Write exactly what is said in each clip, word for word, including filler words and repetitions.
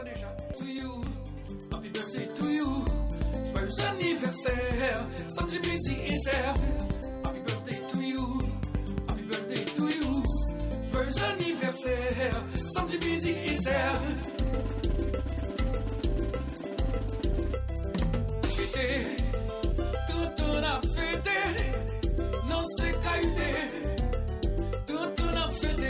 déjà. To you, happy birthday to you. Joyeux anniversaire, samedi midi inter. Happy birthday to you, happy birthday to you. Joyeux anniversaire, samedi midi inter. Fêté, tout on a fêté, non c'est caïté. Tout on a fêté,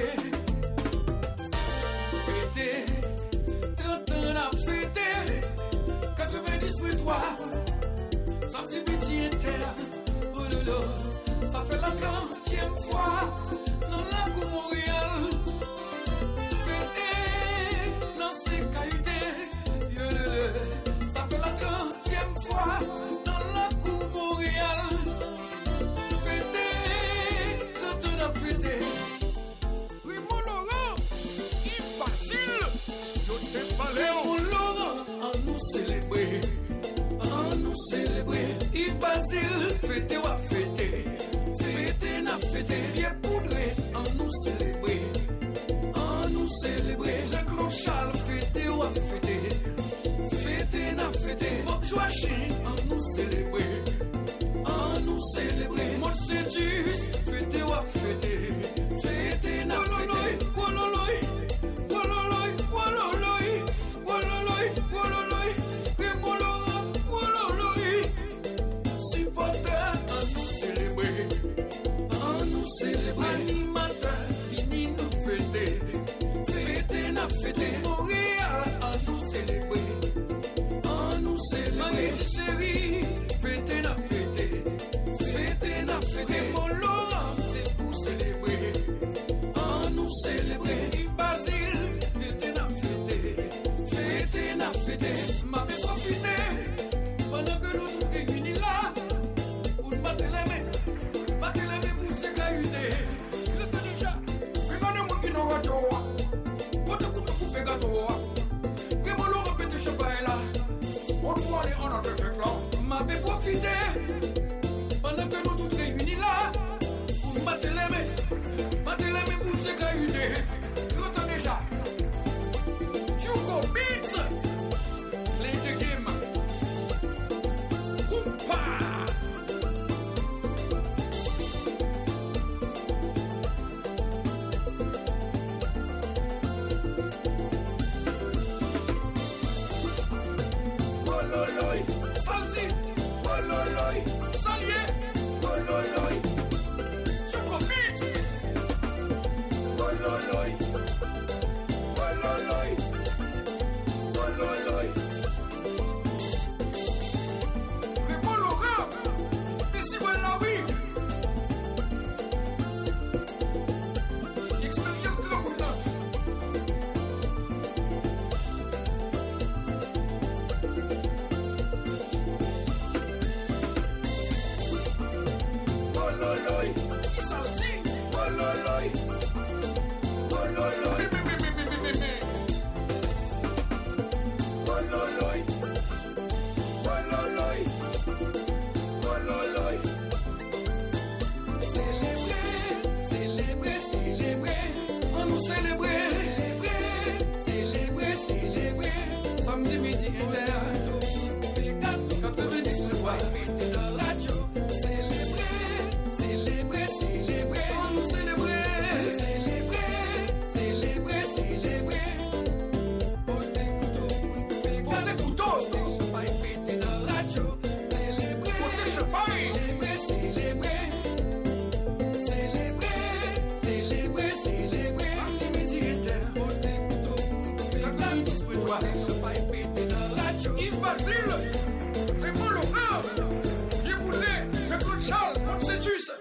fêté, tout on a fêté. quatre-vingt-dix pour trois, samedi midi inter. Oh lolo, ça fait la trentième fois. Non la coupe Montréal. Fêté, non c'est caïté. Yo lolo, ça fait la trentième fois. Non la coupe Montréal. Fêté, tout on a fêté. Oui mon Laurent, il facile. Yo t'ai parlé mon Laurent, à nous célébrer. À nous célébrer. Il Basile, fêté ou à fêter. Fêté n'a fêté. Bien poudré, à nous célébrer. À nous célébrer. Jacques-Claude Charles, fêté ou à fêter. Fêté n'a fêté. Bob Joachim, à nous célébrer. À nous célébrer. Mon Sédus, fêté ou à fêter. Fêté n'a fêté. Waloloy, waloloy, waloloy, waloloy, waloloy. Remolo, waloloy. Supporter, à nous célébrer. À nous célébrer. Animateur, fini nous fêter. Fêté n'a fêté. Montréal, à nous célébrer. À nous célébrer. Chérie, fêté n'a fêté. Fêté n'a fêté. Mon Laurent, c'est pour célébrer. À nous célébrer. Basile, fêté n'a fêté. Fêté n'a fêté. M'a fait profiter pendant que nous nous réunis là pour nous battre les mains. Battre les mains pour se cahuter. Le temps déjà, regardez-moi qui n'aura pas. Pour te couper gâteau. Que mon Laurent pète champagne là. On doit aller en notre fête là. M'a fait profiter pendant que nous tous réunis là pour nous battre les mains. Battre les mains pour se cahuter. Le temps déjà. Chuko Beats. Play the game. Oupa. Wololoy, Salsi, Wololoy, Salier, Wololoy, Choco Beats, Wololoy, Wololoy, Wololoy. Mais bon Laurent, ici voilà oui. L'expérience de la route. Wololoy, Salsi, Wololoy, Wololoy, Wololoy, Wololoy, Wololoy. Célébrer, célébrer, célébrer, on nous célébrer, célébrer, célébrer, célébrer. Samedi midi inter, quatre-vingt-dix fois, mettez la radio. Célébrer, célébrer, on nous célébrer, célébrer, célébrer, célébrer. Poté couteau, poté couteau, champagne pété dans la radio. Célébrer, poté champagne, célébrer, célébrer, célébrer, célébrer, célébrer. Samedi midi inter, poté couteau, quatre-vingt-dix pour toi, champagne pété dans la radio. Yves Basile, c'est mon Laurent, Yves Boulet, Jacques-Claude Charles, on sait tu ça.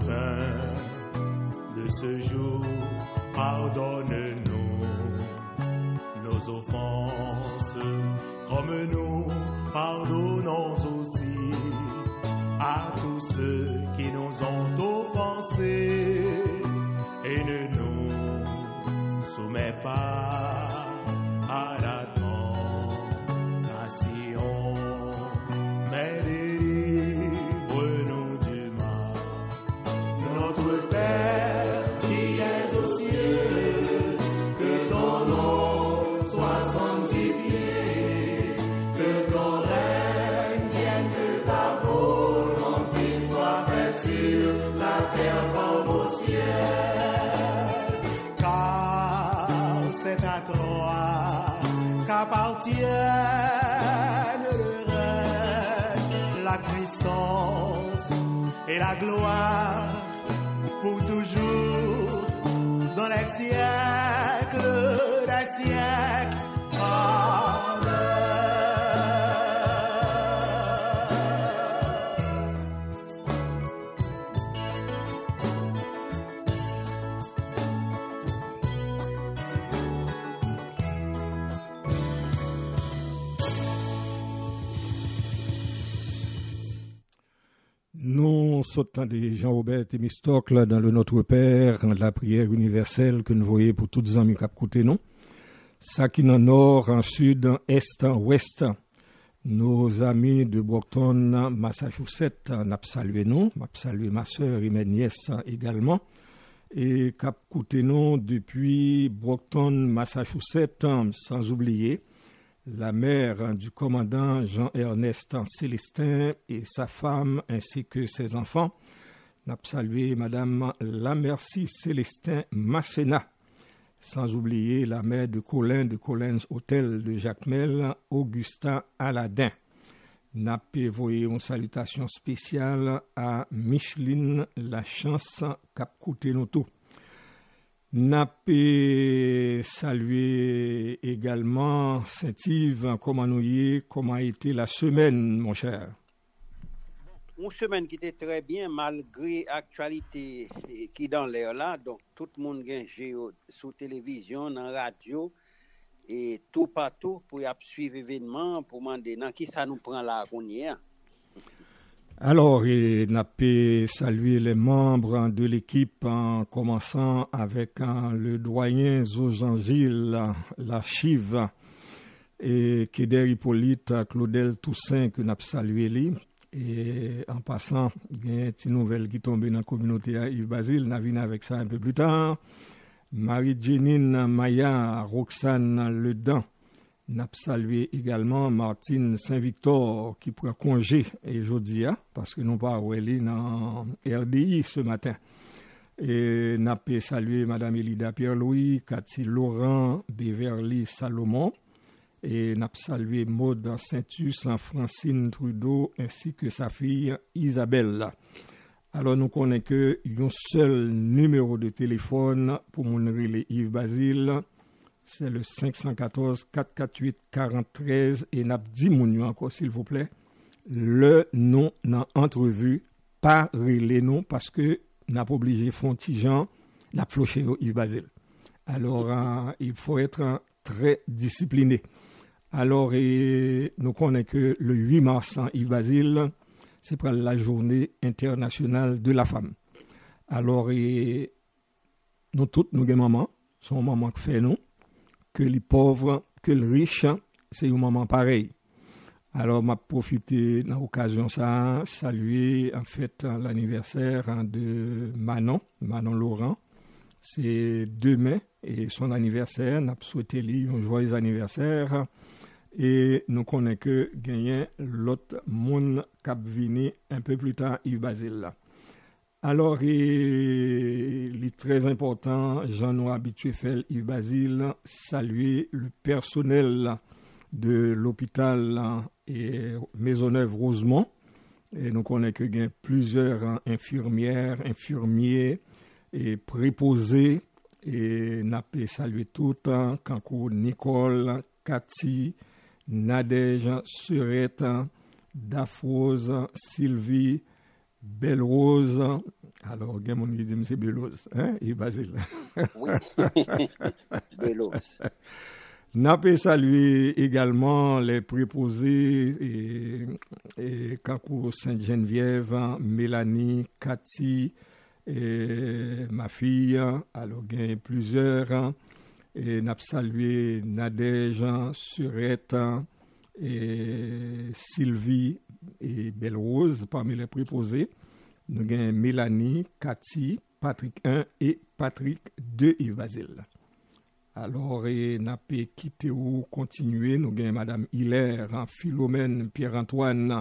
fin de ce jour, pardonne-nous nos offenses, comme nous pardonnons aussi à tous ceux qui nous ont offensés, et ne nous soumets pas à la tentation, mais délivre-nous du mal. Notre Père qui es aux cieux, que ton nom soit sanctifié, que ton règne vienne, que ta volonté soit faite sur la terre comme au ciel. Car c'est à toi qu'appartiennent le règne, la puissance et la gloire pour toujours, dans les siècles des siècles. Amen. Nous sautons des Jean-Robert et Mistocle dans le Notre Père, la prière universelle que nous voyons pour toutes les amis qui côté nous. Ça qui en nord, en sud, en est, en ouest. Nos amis de Brockton, Massachusetts, n'a salué nous, m'a salué ma sœur et mes nièces également. Et cap côté nous depuis Brockton, Massachusetts, sans oublier la mère du commandant Jean-Ernest Célestin et sa femme ainsi que ses enfants. N'a salué Madame Lamercie Célestin Masséna. Sans oublier la mère de Colin de Colin's Hôtel de Jacmel, Augustin Aladin. N'a envoyé une salutation spéciale à Micheline Lachance Cap Coutenoto. N'a salué également Saint-Yves, comment nous y est, comment a été la semaine, mon cher? Une semaine qui était très bien, malgré l'actualité qui est dans l'air là. Donc, tout le monde a sur télévision, dans la radio, et tout partout pour suivre l'événement, pour demander dans qui ça nous prend là qu'on y est. Alors, on a salué les membres de l'équipe en commençant avec hein, le doyen Zozangil, l'archive, et Kéder Hippolyte, Claudel Toussaint, que nous avons salué lui. Et en passant, il y a une petite nouvelle qui tombe dans la communauté Yves Basile, nous avons avec ça un peu plus tard. Marie-Jénine Maya, Roxane Ledan. Nous avons salué également Martine Saint-Victor qui prend congé et jeudi, parce que nous pas oué dans R D I ce matin. Et nous avons salué Mme Elida Pierre-Louis, Cathy Laurent, Beverly Salomon. Et nous avons salué Maud Saint-Us, Francine Trudeau, ainsi que sa fille Isabelle. Alors nous connaissons que un seul numéro de téléphone pour mon relais Yves Basile. C'est le cinq un quatre, quatre quatre huit, quatre zéro un trois et n'a dit mon encore s'il vous plaît. Le nom dans entrevue, pas relais non parce que n'a pas obligé Fontijan, n'a floché au Yves Basile. Alors euh, il faut être euh, très discipliné. Alors et, nous connaissons que le huit mars en Yves Basile, c'est pour la journée internationale de la femme. Alors et, nous toutes nous avons maman, son maman qui fait nous. Que les pauvres, que les riches, c'est un moment pareil. Alors, m'a profité dans l'occasion ça, saluer en fait l'anniversaire de Manon, Manon Laurent. C'est demain et son anniversaire. N'a souhaité lui un joyeux anniversaire et nous connaissons que gagner l'autre monde cap vini un peu plus tard Yves Basile. Alors, il est très important, j'en ai habitué faire Yves Basile, saluer le personnel de l'hôpital et Maisonneuve-Rosemont. Et nous connaissons qu'il y a plusieurs infirmières, infirmiers et préposés. Et nous avons salué tout le temps, Kankou, Nicole, Cathy, Nadège, Surette, Dafrose, Sylvie, Belle Rose. Alors, il y a mon qui dit c'est Belle Rose, hein, et Basile. Oui, Belle Rose. N'a pas salué également les préposés et, et Kankou Sainte-Geneviève, Mélanie, Cathy, et ma fille. Alors, il y a plusieurs. Et n'a pas salué Nadège, Surette, et Sylvie et Belle Rose parmi les préposés. Nous avons Mélanie, Cathy, Patrick un et Patrick deux Yves Basile. Alors, nous avons quitté ou continué. Nous avons Madame Hilaire, Philomène, Pierre-Antoine,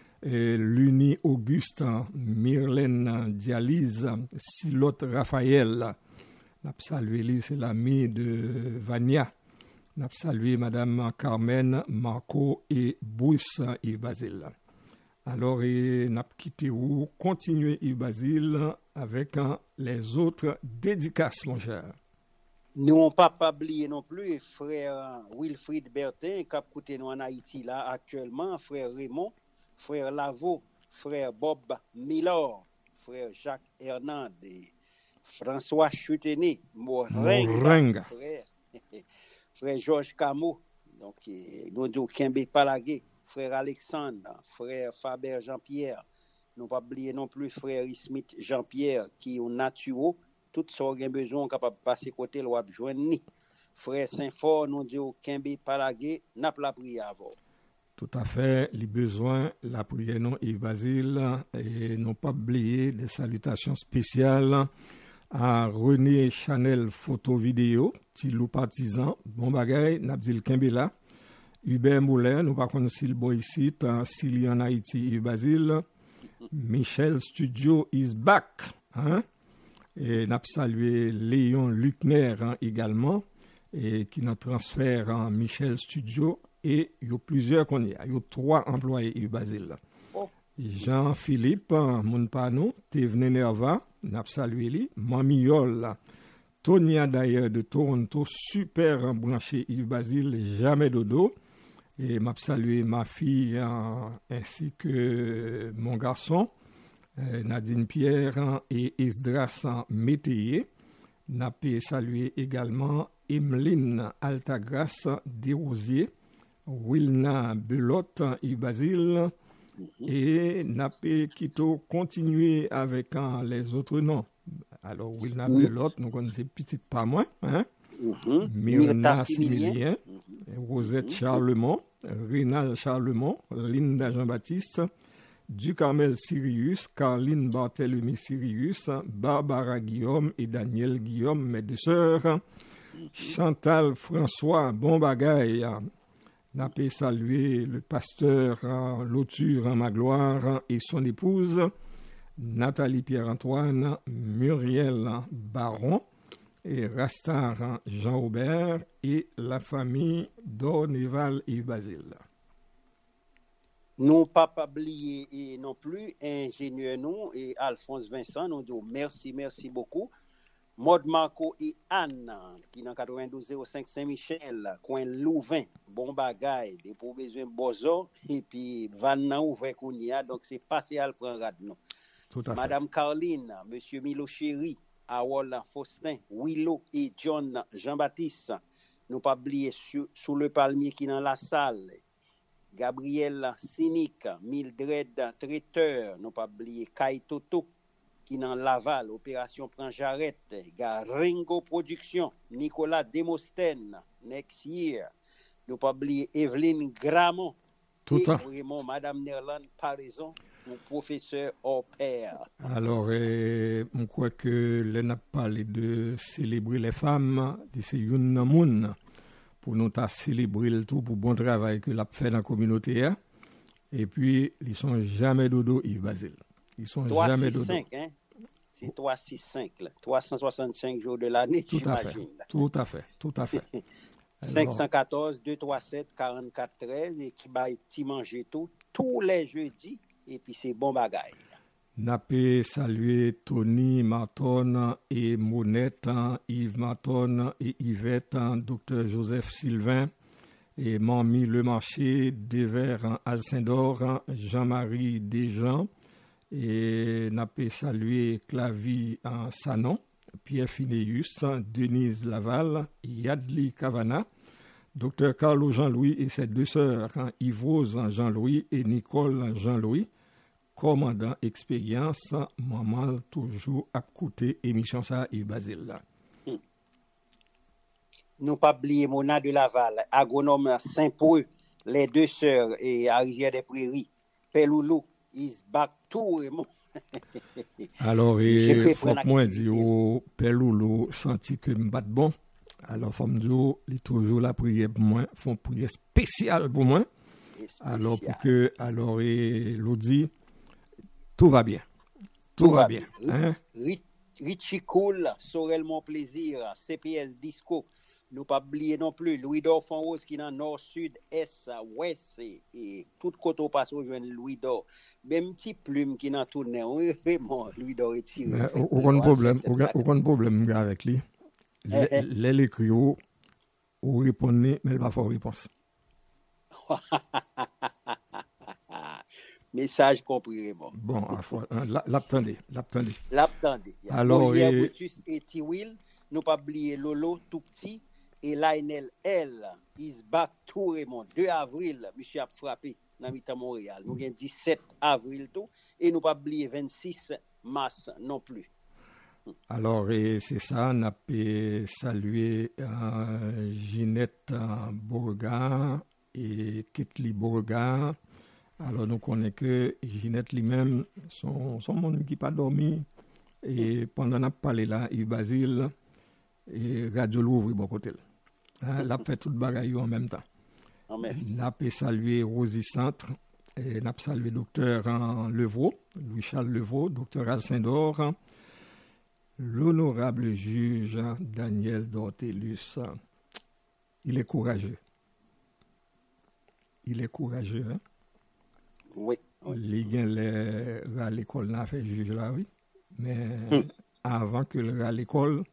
Luni Auguste, Myrlène Dialyse, Silotte Raphaël. Nous avons salué, c'est l'ami de Vania. Nous avons salué Madame Carmen, Marco et Bruce Yves Basile. Alors, nous avons quitté ou continué Yves Basile avec hein, les autres dédicaces, mon cher. Nous n'avons pas oublié non plus frère Wilfried Bertin, qui a coûté nous en Haïti là actuellement, frère Raymond, frère Lavo, frère Bob Miller, frère Jacques Hernandez, François Chutené, Morenga, frère, frère Georges Camo, donc nous avons Kembe Palagé, frère Alexandre, frère Faber Jean-Pierre, nous pas oublier non plus frère Smith Jean-Pierre qui est au naturel. Tout ça, on a besoin capable de passer côté, l'on a besoin de frère Saint-Fort, nous disons Kembe Palagé, n'a pas la prière avant. Tout à fait, les besoins, la prière non Yves Basile, et non pas oublier des salutations spéciales à René Chanel Photo Vidéo, Tilou Partisan, bon bagay, Nabdil Kembela, Hubert Moulin, nous pas connaître s'il boy ici, s'il y en Haïti, Yves Basile, Michel Studio is back, hein? Et nous avons salué Léon Luckner hein, également, et qui nous transfère en Michel Studio. Et il y a plusieurs qu'on y a. Il y a trois employés Yves Basile. Oh. Jean-Philippe Mounpano, Tevne Nerva, nous avons salué lui. Mamiol, Tonia d'ailleurs de Toronto, super branché Yves Basile, jamais dodo. Et m'a salué ma fille hein, ainsi que mon garçon. Nadine Pierre et Esdras Métayer. N'a pas salué également Emeline Altagras Desrosiers, Wilna Belotte et Basile. Et n'a pas quitté continuer avec hein, les autres noms. Alors, Wilna mm-hmm. Belotte, nous connaissons petite pas moins. Hein? Mm-hmm. Myrna Similien, mm-hmm. Rosette mm-hmm. Charlemont, Rénal Charlemont, Linda Jean-Baptiste. Ducarmel Sirius, Carline Barthélemy Sirius, Barbara Guillaume et Daniel Guillaume, mes deux sœurs, Chantal François Bombagaille, n'a pas salué le pasteur Lauture en Magloire et son épouse, Nathalie Pierre-Antoine, Muriel Baron et Rastar Jean-Aubert et la famille d'Orneval et Basile. Nous pas oublier et non plus ingénieur nous et Alphonse Vincent nous disons merci merci beaucoup. Maud Marco et Anne qui dans quatre-vingt-douze zéro cinq Saint-Michel coin Louvain bon bagaille des pour besoin bozo et puis van nan ouvert kounia donc c'est passé à prendre rad nous. Madame Caroline, monsieur Milo Chéri, Awol Faustin, Willow et John Jean-Baptiste. Nous pas oublier sous, sous le palmier qui dans la salle. Gabriel Cynique, Mildred Traiteur, non pas oublier Kai Toto, qui dans Laval, Opération Pranjarette, Ringo Production, Nicolas Demostène, Next Year, non pas oublier Evelyne Gramont, tout et vraiment Madame Nerland Paraison, mon professeur au père. Alors, euh, on croit que l'on a parlé de célébrer les femmes, de ces Yun Namoun. Pour nous célébrer le tout pour bon travail que l'a fait dans la communauté. Hein? Et puis, ils sont jamais dodo Yves Basile. Ils sont jamais dodo. Hein? C'est trois cent soixante-cinq, trois cent soixante-cinq jours de l'année, tout à fait, tout à fait, tout à fait. cinq cent quatorze, deux cent trente-sept, quarante-quatre, treize, et qui va petit manger tout, tous les jeudis, et puis c'est bon bagaille. N'a pas salué Tony Marton et Monette, Yves Marton et Yvette, docteur Joseph Sylvain et Mamie Le Marché, Devers Alcindor, Jean-Marie Desjans Et n'a pas salué Clavi en Sanon, Pierre Finéus, Denise Laval, Yadli Cavana, docteur Carlo Jean-Louis et ses deux sœurs, Yves-Rose Jean-Louis et Nicole Jean-Louis, commandant expérience, maman toujours à côté émission ça et Basile. Hmm. Nous pas oublier Mona de Laval, agronome Saint-Preux, les deux sœurs et à Rivière des Prairies, Peloulou, is back to Raymond. Alors, il faut que moi dire au Peloulou senti que me bat bon. Alors, faut me dire, il est toujours la prière pour moi, font prière spéciale pour moi. Spécial. Alors, pour que, alors, et dit, tout va bien. Tout, tout va, va bien. bien. Hein? Richie Cool, Sorel Mon Plaisir, C P S Disco. Nous pas oublier non plus Louis-Dor Fonrose qui est dans nord, sud, est, ouest et, et tout côté au passe au joindre Louis-Dor. Même petit plume qui dans tourné, vraiment Louis-Dor est tiré. Aucun problème, aucun problème avec lui. Les l'écrit ou répondre mais il va faire réponse. Message compris bon. Bon, l'attendez, l'attendez. L'attendez. Alors hier Brutus et Tiwil, nous pas oublier Lolo tout petit. Et Lionel L is back to Raymond. deux avril, monsieur a frappé dans Mita Montréal. Nous avons dix-sept avril tout. Et nous pas oublier vingt-six mars non plus. Alors, et c'est ça, on a pu saluer euh, Ginette Beauregard et Kitli Beauregard. Alors, nous connaissons que Ginette lui-même, son, son monde qui n'a pas dormi. Et pendant qu'on a parlé là, il Basile, et Radio l'ouvre bon côté. Hein, l'a fait tout bagaille en même temps. N'a pas salué Rosie Centre et n'a pas salué docteur Levaux, Louis-Charles Levaux, docteur Alcindor, l'honorable juge Daniel Dortelus. Il est courageux. Il est courageux. Hein? Oui. oui. Les gens à l'école n'a fait juge là, oui. Mais hum. avant que le à l'école,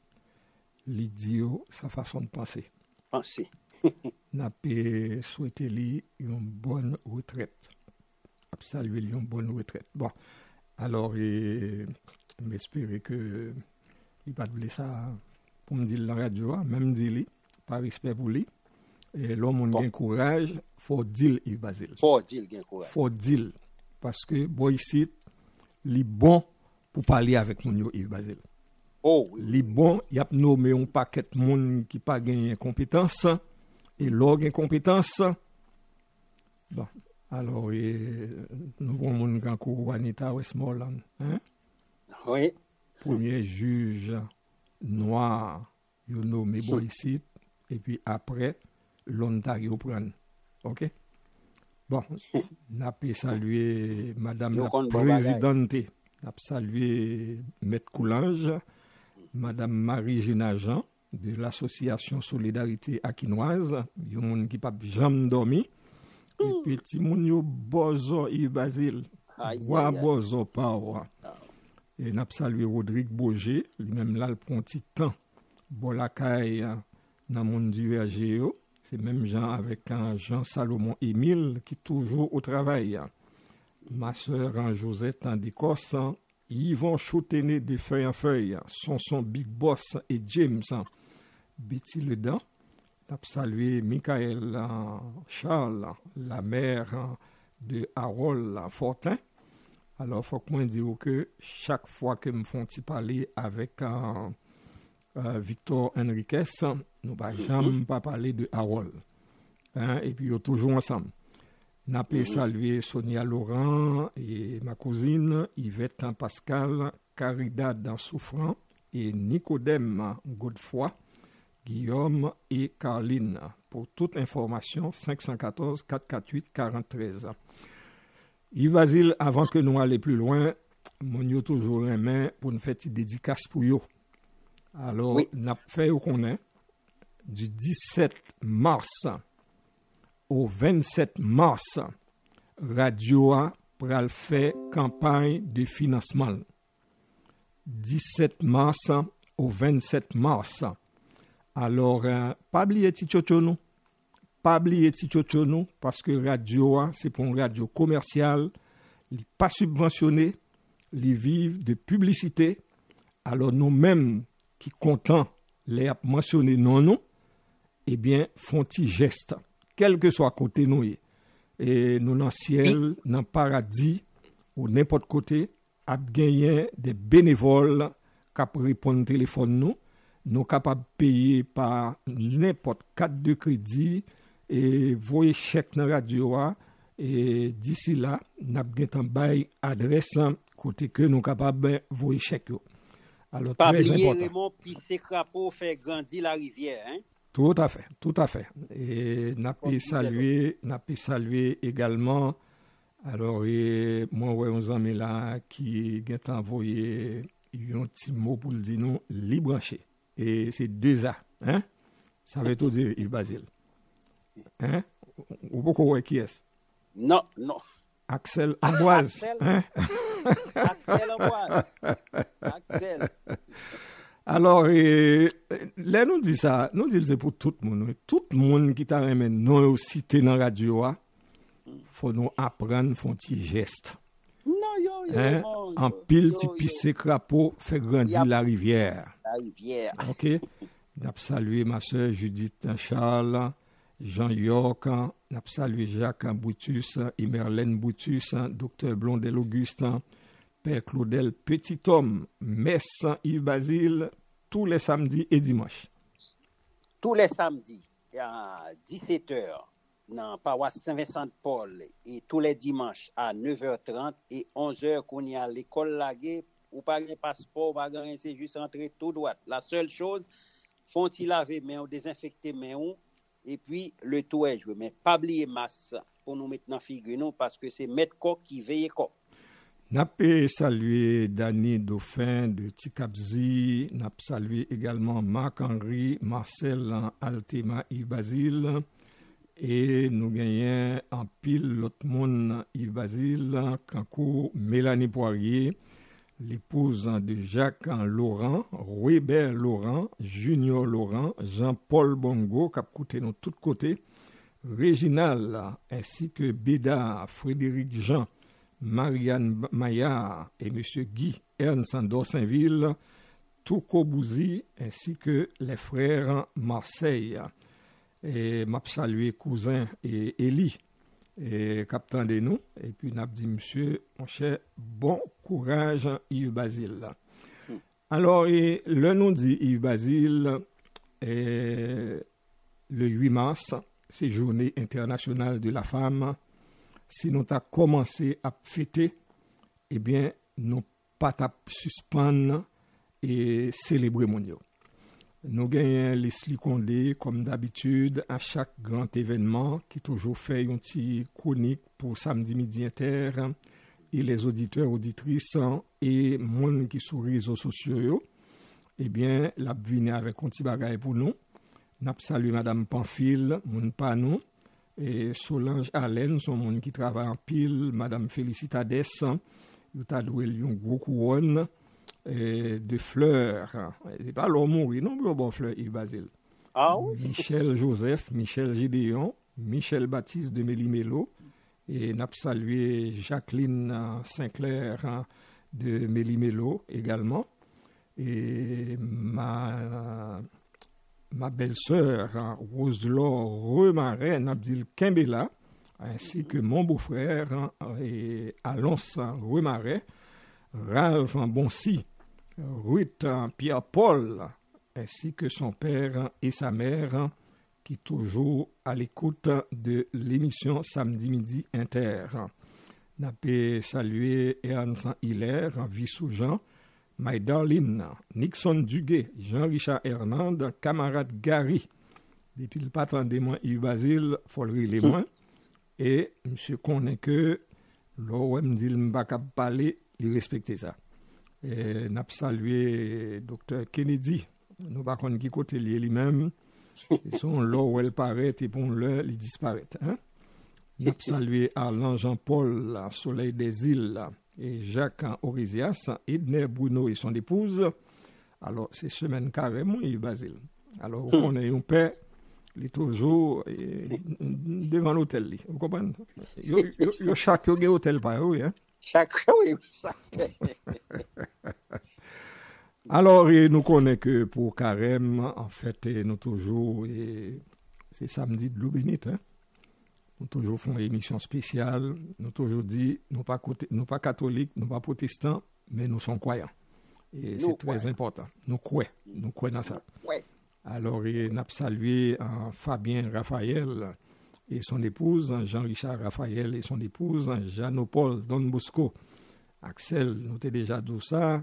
l'idiot, sa façon de penser. Penser. N'a pas souhaité lui une bonne retraite. A salué lui une bonne retraite. Bon, alors, j'espère que il va te ça pour me dire la radio, même dire par respect pour lui. Et l'homme a un courage, il faut dire il Basile. Faut dire il courage. Faut dire parce que bon ici, il est bon pour parler avec mon Yves Basile. Oh, oui. Les bons, il y a nommé un paquet de monde qui pas gagné compétence et l'or gagne compétence. Bon, alors et, nous avons mon grand cour Anita Westmoreland, hein? Oui. Premier juge noir, il nommé Boycite et puis après l'Ontario prend. OK? Bon, n'a pas salué madame la présidente, n'a pas salué maître Coulange. Madame Marie-Gina Jean, de l'association Solidarité Aquinoise, il y a un monde qui n'a jamais dormi. Et puis, petit moun yo bozo Yves Basile, wa bozo pa. Et n'a salué Rodrigue Boger, lui-même là, le prend petit temps. Bolakay, dans mon divergé, c'est même Jean avec un Jean Salomon Émile qui est toujours au travail. Ma sœur Josette en d'Écosse, Yvon Choutené de Feuille en Feuille, Sonson Big Boss et James, Betty Ledan, n'a salué Michael Charles, la mère de Harold Fortin. Alors, il faut que moi dise que chaque fois que me font parler avec uh, uh, Victor Henriquez, nous ne pouvons jamais pas parler de Harold. Hein, et puis, ils sont toujours ensemble. N'a pas salué Sonia Laurent et ma cousine Yvette Pascal, Caridad Souffrant et Nicodème Godefroy, Guillaume et Carline. Pour toute information, cinq un quatre, quatre cent quarante-huit, quarante-treize. Yves Basile, avant que nous allions plus loin, mon yo toujours un main pour nous faire une dédicace pour yo. Alors, oui. N'a fait au qu'on est du dix-sept mars au vingt-sept mars, Radio A pral fait campagne de financement. dix-sept mars au vingt-sept mars. Alors, euh, pas oublier Titchochonou. Pas oublier Titchochonou parce que Radio A, c'est pour une radio commerciale. Il n'est pas subventionné. les vivent de publicité. Alors nous-mêmes qui comptons les mentionner non non, eh bien font un geste, quel que soit côté nous et nous dans le ciel, dans le paradis ou n'importe côté, a gagné des bénévoles qui répondent au téléphone nous, nous capables de payer par n'importe carte de crédit et voyer chèque dans la radio et d'ici là, nous avons un bail adresse côté que nous capables de voyer chèque. Alors pas très oublier important. Raymond pisser crapaud fait grandir la rivière hein. Tout à fait, tout à fait. Et n'a pu saluer, n'a pu saluer également. Alors, et, moi, ouais, on amis là qui ont envoyé un petit mot pour le dire non, libranché. Et c'est deux A, hein? Ça veut tout dire, Yves Basile. Hein? Ou beaucoup, ouais, qui est-ce? Non, non. Axel Amboise. Axel. Hein? Axel Amboise. Axel. Alors, euh, là, nous dit ça, nous dit c'est pour tout le monde. Tout le monde qui t'a remis non cité dans la radio, il faut nous apprendre, faire un petit geste. Non, yo, yo, Hein? yo, En yo, pile, yo, petit yo. pissé crapaud, fait grandir Yap. la rivière. La rivière. OK? N'a salué ma soeur Judith Charles, Jean York, n'a salué Jacques Boutus, Imerlène Boutus, docteur Blondel Augustin, Père Claudel Petit Homme, Messe Yves Basile, tous les samedis et dimanches. Tous les samedis à dix-sept heures dans paroisse Saint-Vincent-de-Paul et tous les dimanches à neuf heures trente et onze heures qu'on y a à l'école Lagué ou pas de passeport, pas de c'est juste entrer tout droit. La seule chose, font-ils laver mains ou désinfecter mains et puis le tout est joué. Mais pas oublier masse pour nous mettre dans figure nous parce que c'est maître coq qui veille coq. N'a pas salué Dany Dauphin de Tikabzi, n'a salué également Marc-Henri, Marcel Altema Yves Basile, et nous gagnons en pile l'autre monde Yves Basile, Kankou Mélanie Poirier, l'épouse de Jacques Laurent, Robert Laurent, Junior Laurent, Jean-Paul Bongo, qui a coûté de tous côtés, Réginal, ainsi que Béda, Frédéric Jean, Marianne Maillard et M. Guy Ernst d'Orsainville, Touko Bouzi, ainsi que les frères Marseille. Et m'a salué cousin et Élie, et capitaine de nous, et puis n'a dit monsieur, mon cher, bon courage Yves Basile. Hmm. Alors, et, le nom dit Yves Basile, et, le huit mars, c'est Journée internationale de la femme. Si nous avons commencé à fêter, eh bien, nous pas à suspendre et célébrer mon Dieu. Nous gagnons Leslie Condé, comme d'habitude, à chaque grand événement, qui toujours fait une petite chronique pour samedi midi inter, et les auditeurs, auditrices, et monde qui sur les réseaux sociaux, eh bien, la venir avec un petit bagage pour nous. Nous saluons Madame Pamphile, mon panou, et Solange Allen, son monde qui travaille en pile, Madame Félicitades, il a doué un gros couronne de fleurs. C'est pas l'homme mourir, non, mais bon fleurs, Yves Basile. Ah oui? Michel Joseph, Michel Gédéon, Michel Baptiste de Méli-Mélo, et n'a salué Jacqueline Sinclair de Méli-Mélo également, et ma. Ma belle-sœur, Rose-Laure Remaret, Abdil Kembela, ainsi que mon beau-frère, et Alonso Remaret, Ralph Bonsi, Ruth Pierre-Paul, ainsi que son père et sa mère, qui toujours à l'écoute de l'émission Samedi Midi Inter. N'a pas salué Ernst Hiller, Vissou-Jean, My Darling, Nixon Duguay, Jean-Richard Hernand, camarade Gary. Depuis le patron de moi, Yves Basile, Follery les moins. Et monsieur connaît que, l'O M dit le pas parler, il respecte ça. Et n'a pas salué docteur Kennedy. Nous pas connaître qui côté lié lui-même. Ils sont là où elle paraît et pour l'heure, il disparaît. Hein? N'a pas salué Arlan Jean-Paul, Soleil des Îles. Et Jacques Orisias, Edner Bruno et son épouse. Alors, c'est semaine carrément, Yves Basile. Alors, hmm. on est un père, il est toujours eh, devant l'hôtel. Vous comprenez? Il y a chaque hôtel par oui. Hein? Chaque oui, chaque. Alors, et nous connaissons que pour Carême, en fait, et nous toujours, et c'est samedi de l'eau bénite, hein? Nous toujours faisons une émission spéciale, nous toujours dit, nous pas nous pas catholiques, nous pas protestants, mais nous sommes croyants. Et nous c'est très croyons. important. Nous croyons, nous croyons dans ça. Ouais. Alors, et nous avons salué uh, Fabien Raphaël et son épouse, Jean-Richard Raphaël et son épouse, Jean-Paul Don Bosco. Axel, nous avons déjà dit ça.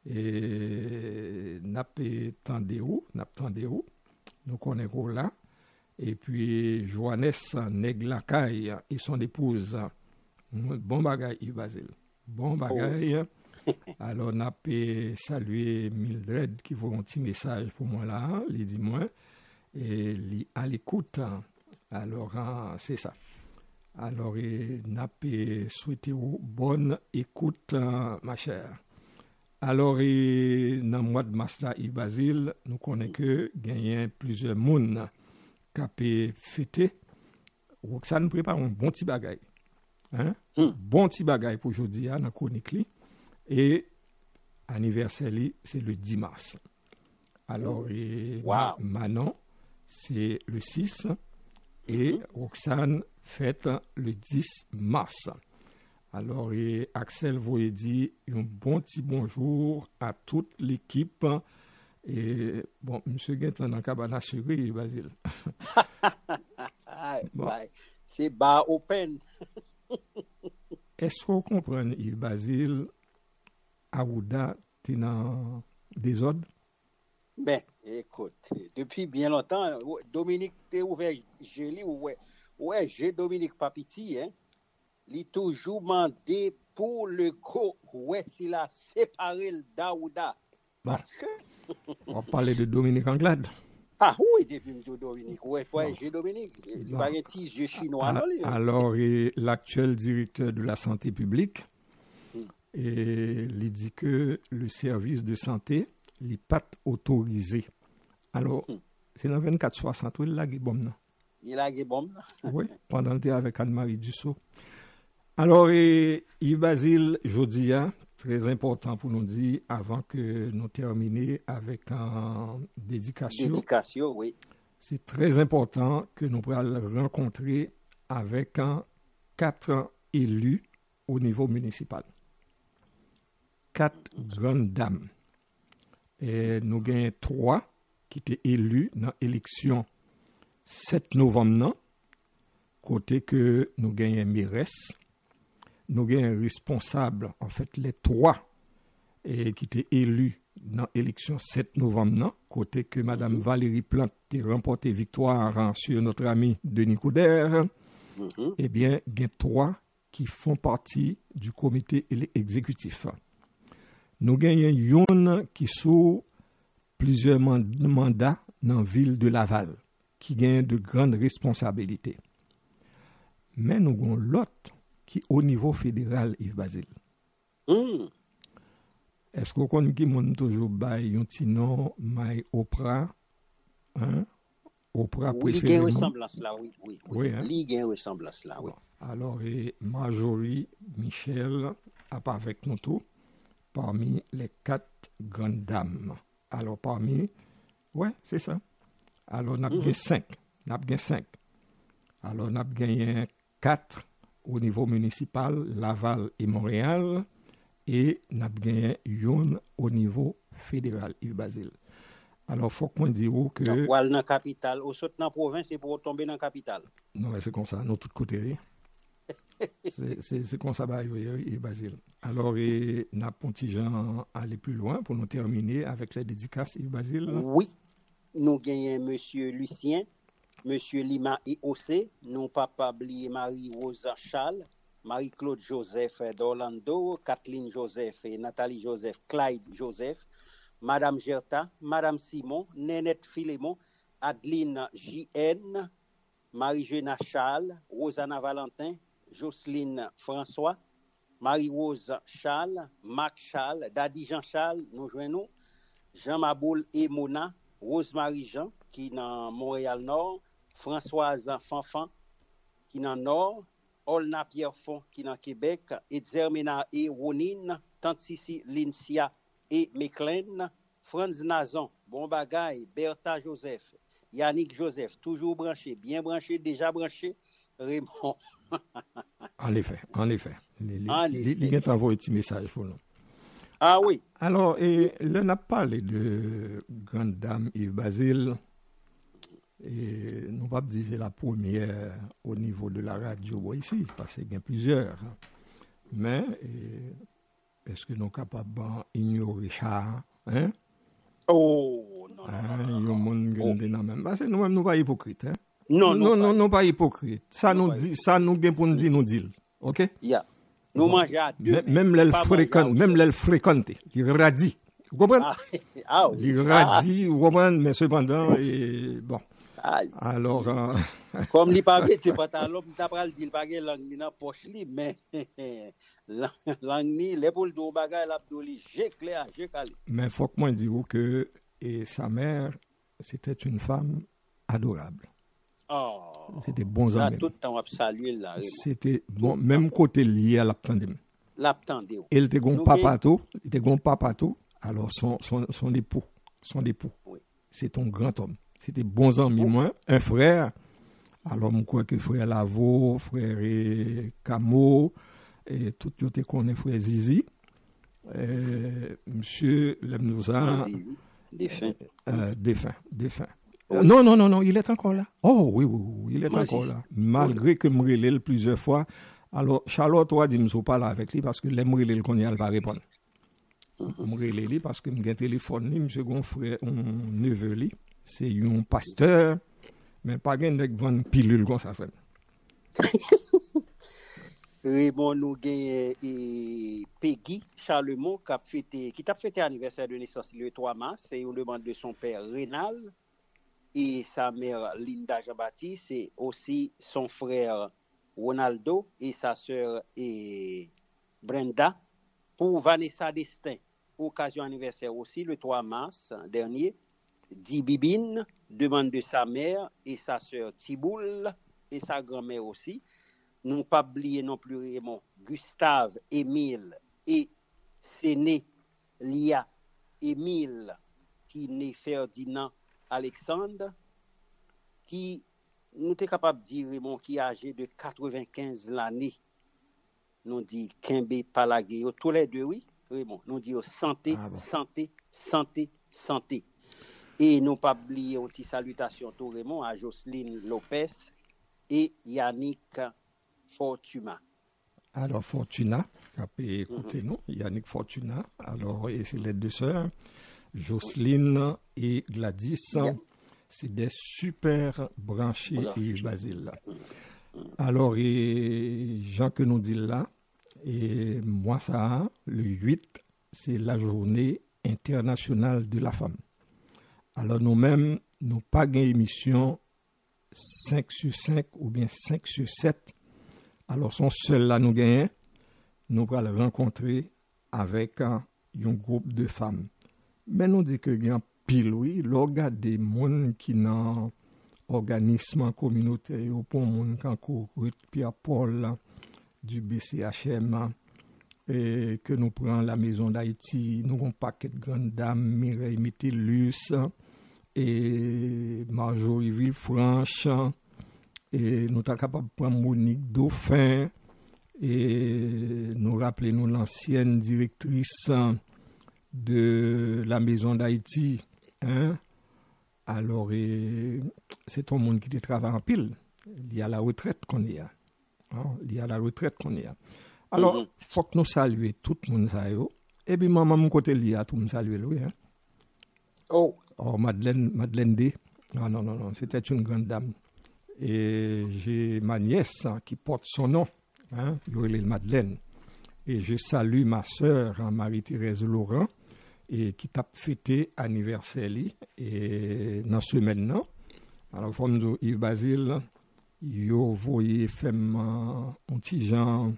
Et n'a pas tendé où, n'a pas tendé où, nous connaissons là. Et puis Johannes Neglacaille et son épouse, bon bagaille Yves Basile, bon bagaille. Oh. Alors n'a pas salué Mildred qui vaut un petit message pour moi là, il dit moi, et li à l'écoute. Alors c'est ça. Alors n'a pas souhaité bonne écoute ma chère. Alors, dans le mois de mars, Yves Basile, nous connaissons que gagnent plusieurs personnes qui ont fêté. Roxane prépare un bon petit bagaille. Hein? Mm. Bon petit bagaille pour aujourd'hui, dans la chronique. Et l'anniversaire, c'est le dix mars. Alors, et wow. Manon, c'est le six. Et mm-hmm. Roxane fête le dix mars. Alors, et Axel vous dit un bon petit bonjour à toute l'équipe. Et bon, M. Guintan dans cabane assuré, Basile. Bon. C'est bas open. Est-ce qu'on comprend, Yves Basile, Aouda, tu es dans des ordres? Ben, écoute, depuis bien longtemps, Dominique, tu es ouvert, j'ai lu, ouais, ouais, j'ai Dominique Papiti, hein. Il toujours demandé pour le co, ouais, s'il a séparé le Daouda. Parce que. On va parler de Dominique Anglade. Ah oui, depuis de Dominique. Ouais, ouais, j'ai Dominique. Il va y petit jeu chinois. Ah, non, alors, l'actuel directeur de la santé publique, hmm. et, il dit que le service de santé n'est pas autorisé. Alors, hmm. c'est dans vingt-quatre soixante, il a eu bon. Il a eu bon. Oui, pendant le temps avec Anne-Marie Dussault. Alors, et, Yves Basile, Jodia, très important pour nous dire, avant que nous terminions avec une dédication. Dédication, oui. C'est très important que nous puissions rencontrer avec un, quatre élus au niveau municipal. Quatre mm-hmm. grandes dames. Et nous avons trois qui étaient élus dans l'élection sept novembre, côté que nous avons mairesse. Nous avons un responsable, en fait, les trois et, qui étaient élus dans l'élection sept novembre, côté que Mme Valérie Plante a remporté victoire sur notre ami Denis Coudert. Mm-hmm. Eh bien, il y a trois qui font partie du comité exécutif. Nous avons une qui sous plusieurs mandats dans la ville de Laval, qui gagne de grandes responsabilités. Mais nous avons l'autre qui au niveau fédéral, Yves Basile. Mm. Est-ce qu'on connaît qui monte toujours bail un petit nom, Maï Oprah, hein? Oprah oui, préférée. Il y a une ressemblance là, oui, oui. oui. oui hein? Il y a une ressemblance là, oui. Alors, et Marjorie Michel, a pas avec nous tous, parmi les quatre grandes dames. Alors, parmi, ouais, c'est ça. Alors, on a mm-hmm. gagné cinq. On a gagné cinq. Alors, on a gagné quatre au niveau municipal, Laval et Montréal, et nous avons gagné une au niveau fédéral, Yves Basile. Alors, il faut qu'on dise que... Donc, dans la capitale, au saut dans la province, c'est pour tomber dans la capitale. Non, mais c'est comme ça, nous, tous côtés. c'est, c'est, c'est comme ça, Yves Basile. Alors, nous avons un petit gens aller plus loin pour nous terminer avec les dédicaces, Yves Basile. Oui, nous gagnons M. Lucien, Monsieur Lima I O C, non pas oublier Marie-Rosa Charles, Marie-Claude Joseph d'Orlando, Kathleen Joseph et Nathalie Joseph, Clyde Joseph, Madame Gerta, Madame Simon, Nénette Philémon, Adeline J N, Marie-Jeanne Charles, Rosanna Valentin, Jocelyne François, Marie-Rose Charles, Marc Charles, Daddy Jean Charles, nous joignons, Jean Maboul et Mona, Rose-Marie Jean, qui est dans Montréal-Nord, Françoise Fanfan, qui est dans le Nord, Olna Pierrefond qui dans Québec, et Zermina et Ronine, Tantissi Lincia et McLean, Franz Nazon, Bon Bagay, Bertha Joseph, Yannick Joseph, toujours branché, bien branché, déjà branché, Raymond. En effet, en effet. Il En y a envoyé un petit message pour nous. Ah oui. Alors, et, là, on a parlé de grande dame Yves Basile. Et nous pas dire c'est la première au niveau de la radio ici, parce qu'il y a plusieurs. Mais et, est-ce que nous sommes capables d'ignorer ça? Hein? Oh, non, hein, non, non, non, non. Oh. Même. Parce que nous-mêmes, nous ne sommes pas hypocrites. Hein? Non, non, non, non, pas, pas hypocrites. Ça nous dit, ça nous gagne pour nous dire, nous dire. OK? Yeah. Nous bon. mangeons à deux. Même les fréquentes, même les fréquentes, il radis. Vous comprenez? Ah, ah oui. Il radis, vous comprenez? Mais cependant, et, bon. Aïe. Alors, euh... comme il pas tu pantalon, tu pas le dire pas langue dans poche li, mais langue ni l'épaule do bagay la doli, j'ai clair, j'ai calé. Mais faut que moi dire que et sa mère c'était une femme adorable. Oh. C'était bon ça amis. Tout le temps saluer là. C'était bon même côté lié à l'aptendem. L'aptendem. Elle était gon papato, il était gon papato, alors son son son époux, son époux. Oui. C'est un grand homme. C'était bons amis, oh. moi, un frère. Alors, je crois que frère Lavo, frère Camo, et tout le monde connaît frère Zizi. Euh, monsieur Lemnouza. Défunt. Euh, défunt, défunt. Oui. Non, non, non, non, il est encore là. Oh, oui, oui, oui, il est moi encore aussi. Là. Malgré oui. que je relève plusieurs fois. Alors, Charlotte, toi, dis-moi, je parle avec lui parce que les relève qu'on y a, elle va répondre. Je relève parce que j'ai un téléphone, monsieur Gonfrère, un neveu, lui. C'est un pasteur, mais pas gain de vendre pilule comme ça fait. Raymond nous gagne et Peggy Charlemont qui a fêté qui t'a fêté anniversaire de naissance le trois mars, c'est une demande de son père Rénal et sa mère Linda Jean-Baptiste et aussi son frère Ronaldo et sa sœur et Brenda pour Vanessa Destin. Occasion anniversaire aussi le trois mars dernier. Di Bibine, demande de sa mère et sa sœur Tiboul et sa grand-mère aussi. Nous pas oublier non plus Raymond, Gustave, Émile et Séné, Lia, Émile, qui naît Ferdinand Alexandre, qui nous sommes capables de dire Raymond, qui est âgé de quatre-vingt-quinze l'année. Nous dit Kembe Palagéo, tous les deux, oui, Raymond. Nous dit santé, ah bon. santé, santé, santé. Et nous pas oublier une petite salutation tout Raymond à Jocelyne Lopez et Yannick Fortuna. Alors Fortuna, qui a pu écouter nous, Yannick Fortuna. Alors et c'est les deux sœurs, Jocelyne et Gladys. Yeah. C'est des super branchés et Basile. Alors et Jean que nous dit là, et moi ça, le huit, c'est la journée internationale de la femme. Alors nous-mêmes, nous n'avons pas une émission cinq sur cinq ou bien cinq sur sept. Alors son seul là nous gagnons, nous allons le rencontrer avec un, un groupe de femmes. Mais nous disons que il y a pile, oui, l'organe des gens qui n'ont organisme communautaire, pour les gens qui ont couru, Pierre-Paul du B C H M, et que nous prenons la Maison d'Haïti, nous avons un paquet de grandes dames, Mireille Métellus, et Marjorie Villefranche, et nous sommes capables de prendre Monique Dauphin, et nous rappelons l'ancienne directrice de la Maison d'Haïti. Hein? Alors, et, c'est un monde qui te travaille en pile. Il y a la retraite qu'on y a. Hein? Il y a la retraite qu'on y a. Alors, il mm-hmm. faut que nous saluions tout le monde. Et puis, maman, mon côté, il y a tout le monde saluer, oui. Hein? Oh. Oh, Madeleine, Madeleine D. Ah, non, non, non, c'était une grande dame. Et j'ai ma nièce hein, qui porte son nom, hein, Madeleine. Et je salue ma sœur, hein, Marie-Thérèse Laurent, et qui t'a fêté anniversaire et dans ce maintenant. Alors, comme nous Yves Basile, il a voyé faire un petit genre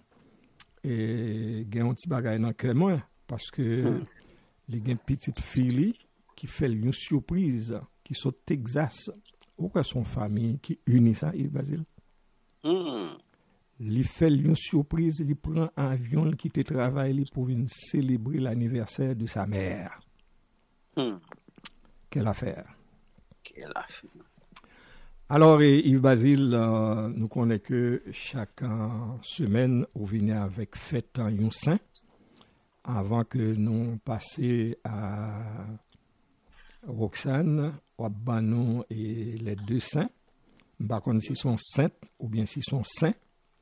et il y a un petit bagage dans le cœur moi parce que mm. il y a une petite fille qui fait une surprise qui sont au Texas. Pourquoi son famille qui unit ça, Yves Basile? Mm. il fait une surprise, il prend un avion, il quitte travail pour venir célébrer l'anniversaire de sa mère. Hmm. Quelle affaire. Quelle affaire. Alors, Yves Basile, euh, nous connaissons que chaque euh, semaine, on venait avec fête en yon saint, avant que nous passions à Roxane, Wabanon et les deux saints. Je ne sais pas si sont saintes ou bien si sont saints.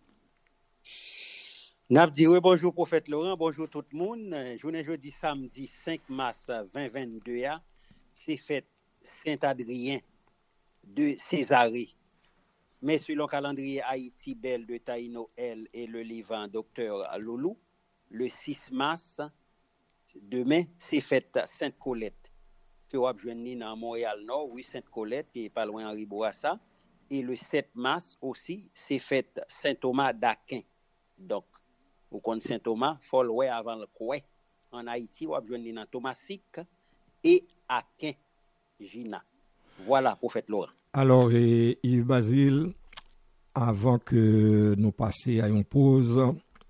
N'a dit oui, bonjour prophète Laurent, bonjour tout le monde. Journée jeudi samedi cinq mars vingt vingt-deux, c'est fête Saint-Adrien de Césarée. Mais selon le calendrier Haïti Belle de Taïno L et le Livan Docteur Loulou, le six mars, demain, c'est fête Sainte-Colette. Que vous avez dans Montréal Nord, oui, Sainte-Colette, qui est pas loin Henri Bourassa. Et le sept mars aussi, c'est fête Saint-Thomas d'Aquin. Donc, vous connaissez Saint-Thomas, il faut le avant le Koué. En Haïti, vous avez dans Thomasique et Aquin, Gina. Voilà, prophète Laurent. Alors, et, Yves Basile, avant que nous passions à une pause,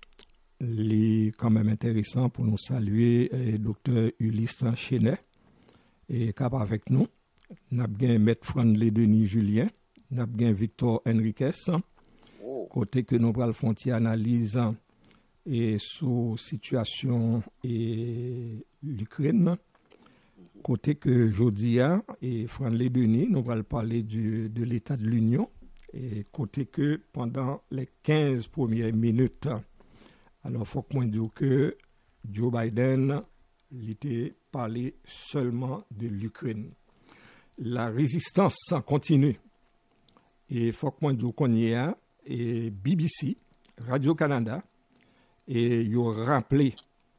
il est quand même intéressant pour nous saluer le docteur Ulysse Chenet, et cap avec nous. Nous avons Maître Franley Denis Julien, nous avons Victor Henriquez, oh. Côté que nous allons faire une analyse et sous situation et l'Ukraine. Côté que Jodia et Franley Denis, nous allons parler du, de l'état de l'Union. Et côté que pendant les quinze premières minutes, alors il faut que moi dise que Joe Biden, il était parlé seulement de l'Ukraine. La résistance continue. Et il faut que moi dise qu'on y a, et B B C, Radio-Canada, et ils ont rappelé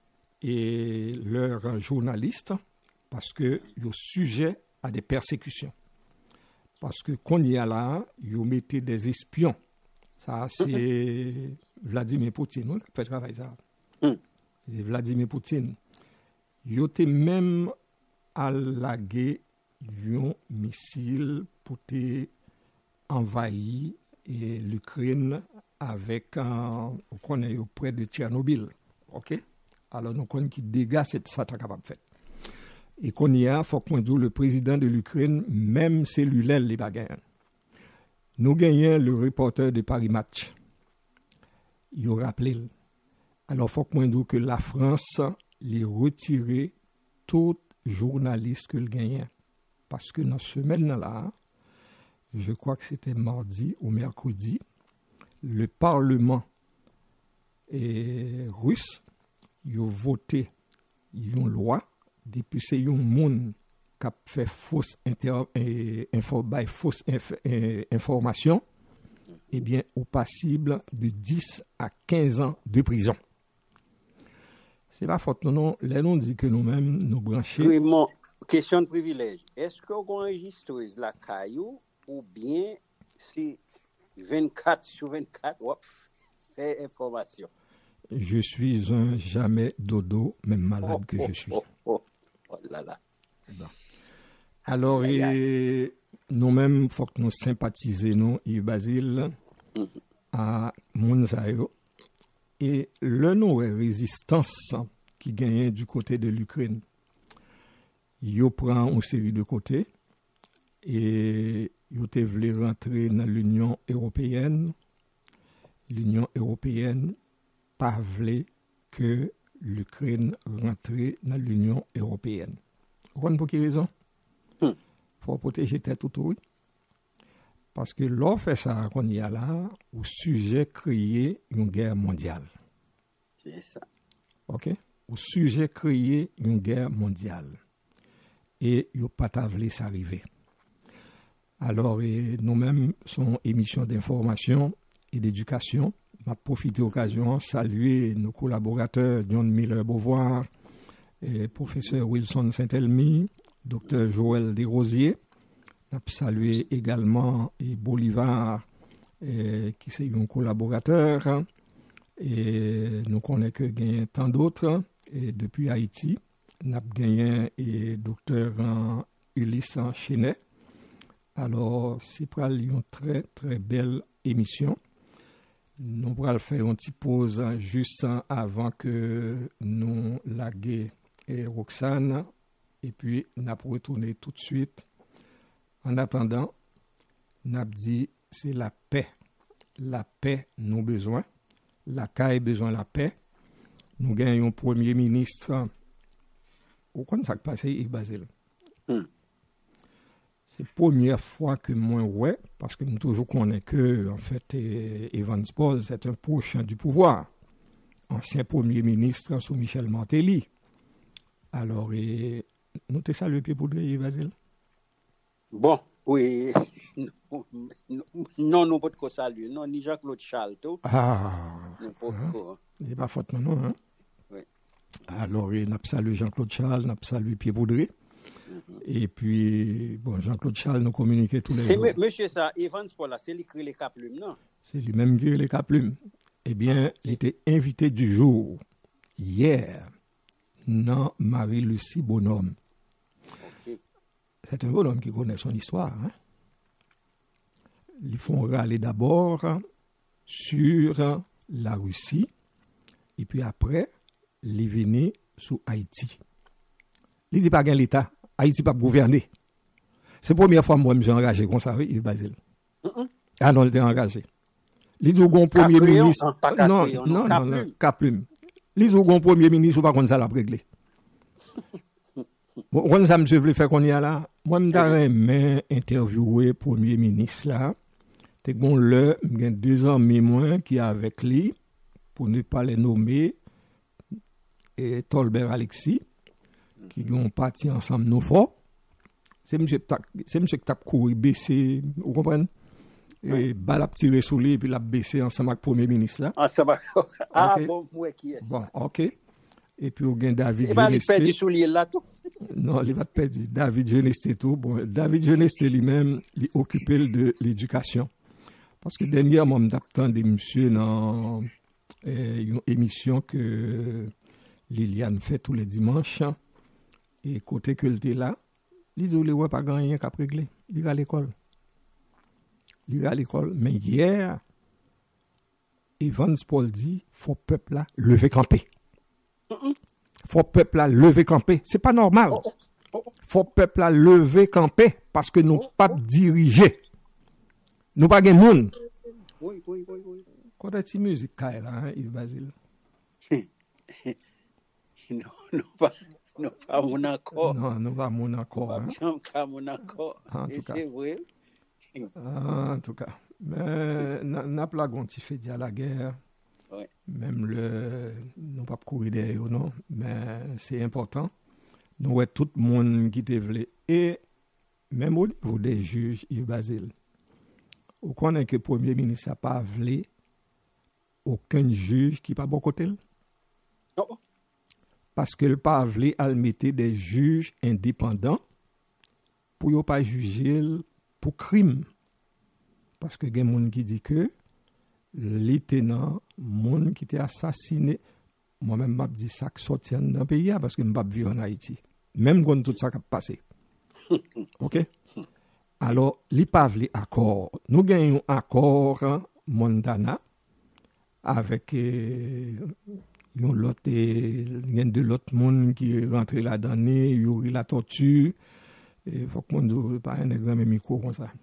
et leurs journalistes, parce que le sujet a des persécutions. Parce que qu'on y a là, ils mettaient des espions. Ça, c'est Vladimir Poutine qui fait travail ça. C'est Vladimir Poutine. Ils étaient même à la guerre un missile pour envahir l'Ukraine avec un, on connaît auprès de Tchernobyl. OK? Alors, nous connaissons qui dégâts c'est ça capable de faire. Et qu'on y a, il faut qu'on dise le président de l'Ukraine, même cellulaire, les bagages. Nous gagnons le reporter de Paris Match. Il a rappelé. Alors, il faut qu'on dise que la France les retiré tout journaliste que le gagnait. Parce que dans ce semaine-là, je crois que c'était mardi ou mercredi, le Parlement et russe, ils ont voté une loi depuis c'est un monde qui a fait fausse, inter, eh, info, bah, fausse inf, eh, information, eh bien, au passible de dix à quinze ans de prison. C'est pas faute, non, non. Là, on dit que nous-mêmes, nous branchons. Oui, mon question de privilège. Est-ce qu'on enregistre la caillou ou bien c'est vingt-quatre sur vingt-quatre, hop, c'est information? Je suis un jamais dodo, même malade oh, que oh, je suis. Oh, oh, oh là là. Bon. Alors, aïe, aïe. Nous-mêmes, il faut que nous sympathisions, Yves Basile, mm-hmm. à Mounzaïo. Et le nom résistance qui gagnait du côté de l'Ukraine, il prend une série de côtés et il voulait rentrer dans l'Union européenne. L'Union européenne pas voulait que l'Ukraine rentre dans l'Union européenne. Vous comprenez pour quelle raison? Il hmm. faut protéger tête autour. Parce que l'on fait ça qu'on y a là, au sujet créer une guerre mondiale. C'est ça. OK? Au sujet créer une guerre mondiale. Et il n'y a pas de ça arriver. Alors, nous-mêmes, son émission d'information et d'éducation. Je profite de l'occasion de saluer nos collaborateurs John Miller-Beauvoir, et professeur Wilson Saint-Elmy, docteur Joël Desrosiers. Je salue également et Bolivar, et, qui est un collaborateur. Et nous connaissons que gagne tant d'autres. Et depuis Haïti, nous avons gagné le docteur Ulysse Chenet. Alors, c'est pour une très, très belle émission. Nous allons faire une petite pause juste avant que nous laguions et Roxane. Et puis, nous allons retourner tout de suite. En attendant, nous avons dit c'est la paix. La paix, nous besoin. La caille besoin de la paix. Nous gagnons un premier ministre. Au quoi ça passe, Yves Basile? Mm. C'est la première fois que moi, ouais, parce que nous toujours connaissons que, en fait, Evans Paul, c'est un prochain du pouvoir. Ancien premier ministre sous Michel Martelly. Alors, et, nous te saluons pied pour Yves Basile? Bon, oui. Non, nous ne pouvons pas saluer. Non, ni Jean-Claude Charles. Ah. Nous pouvons pas. Il n'est pas faute maintenant, hein? Oui. Alors, nous saluons Jean-Claude Charles, nous saluons Pierre Boudré. Mm-hmm. Et puis, bon, Jean-Claude Charles nous communiquait tous les c'est jours. M- monsieur ça, Evans Paul, c'est lui qui écrit les caplumes, non? C'est lui-même qui écrit les caplumes. Eh bien, il était invité du jour, hier, dans Marie-Lucie Bonhomme. Okay. C'est un bonhomme qui connaît son histoire. Hein? Ils font râler d'abord sur la Russie, et puis après, les venir sous Haïti. Il dit pas gain l'État, Haïti pas gouverner. C'est la première fois que moi je suis engagé comme ça, oui, Basile. Mm-hmm. Ah non, il était engagé. Il dit au premier Caprion, ministre. Hein, non, non, non, non, non, non, Caplume. Il dit au premier ministre, ou pas qu'on ça l'a réglé. Bon, quand ça monsieur veut faire qu'on y a là, moi je vais interviewer premier ministre là. C'est bon le, j'ai deux ans moins qui est avec lui, pour ne pas les nommer, et Tolbert Alexis, qui ont parti ensemble nos forts. C'est monsieur c'est monsieur qui t'a couru baisser, vous comprenez? Et ouais. Balle a tiré sur lui et puis l'a baissé ensemble avec le premier ministre là. Ah ça va. Ah okay. bon, ouais qui est. Bon, OK. Et puis, on a David Genesté. Il va lui perdre sous lui là tout. Non, il va perdre David Genesté tout. Bon, David Genesté lui-même, il est occupé de l'éducation. Parce que dernièrement, on m'attend des messieurs dans euh, une émission que Liliane fait tous les dimanches. Et côté que était là, il dit, il n'y a pas gagné qu'à régler. Il est à l'école. Il est à l'école. Mais hier, Evans Paul dit, faut peuple là lever camper. Faut peuple là lever camper. C'est pas normal. Faut peuple là lever camper parce que nous pas diriger. Nous pas gen monde. Oui, oui, oui, oui. Quand est-ce musique là, hein, Yves Basile? Non, non pas, non pas mon accord. Non, non pas mon accord. Hein. Pas mon accord. En tout cas. C'est vrai. En tout cas. Mais n'a pas la fait dire la guerre. Ouais. Même le, nous pas courir derrière, non, mais c'est important. Nous avons tout le monde qui te voulu. Et même au niveau des juges, Yves Basile, vous connaissez que le Premier ministre n'a pas voulu aucun juge qui n'est pas bon côté. Non. Parce que le pas voulu mettre des juges indépendants pour ne pas juger pour crime. Parce que il y a des gens qui disent que les tenants, monde qui était assassiné, moi-même, je dis ça qui sortit dans le pays parce que je ne vis en Haïti. Même quand tout ça a passé. OK? Alors, les pas accord. Nous gagnons un accord Montana avec euh, l'autre, il y a de l'autre monde qui est rentré là-dedans, il y a eu la torture. Il faut que je ne pas un examen micro comme ça.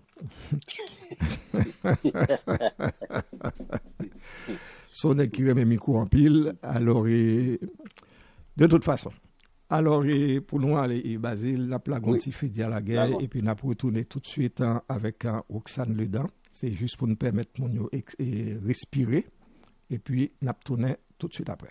Son qui remet micro en pile, alors et, de toute façon. Alors et, pour nous aller Basile, la plaque oui. fait dire la guerre D'accord. Et puis nous allons retourner tout de suite hein, avec un Roxane Ledan. C'est juste pour nous permettre de respirer et puis nous allons tourner tout de suite après.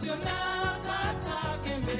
national bata kembe.